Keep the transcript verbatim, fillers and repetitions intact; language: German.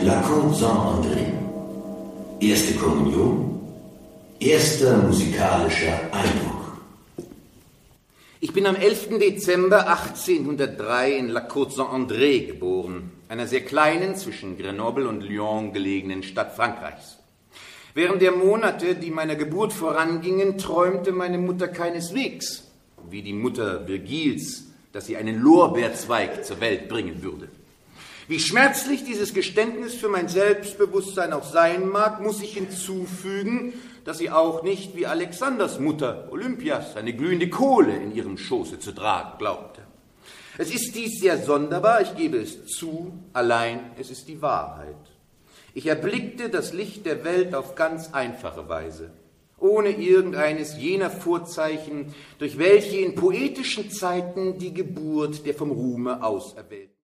La Côte Saint-André. Erste Kommunion, erster musikalischer Eindruck. Ich bin am elften Dezember achtzehnhundertdrei in La Côte Saint-André geboren, einer sehr kleinen, zwischen Grenoble und Lyon gelegenen Stadt Frankreichs. Während der Monate, die meiner Geburt vorangingen, träumte meine Mutter keineswegs, wie die Mutter Virgils, dass sie einen Lorbeerzweig zur Welt bringen würde. Wie schmerzlich dieses Geständnis für mein Selbstbewusstsein auch sein mag, muss ich hinzufügen, dass sie auch nicht wie Alexanders Mutter Olympias eine glühende Kohle in ihrem Schoße zu tragen glaubte. Es ist dies sehr sonderbar, ich gebe es zu, allein es ist die Wahrheit. Ich erblickte das Licht der Welt auf ganz einfache Weise, ohne irgendeines jener Vorzeichen, durch welche in poetischen Zeiten die Geburt der vom Ruhme auserwählten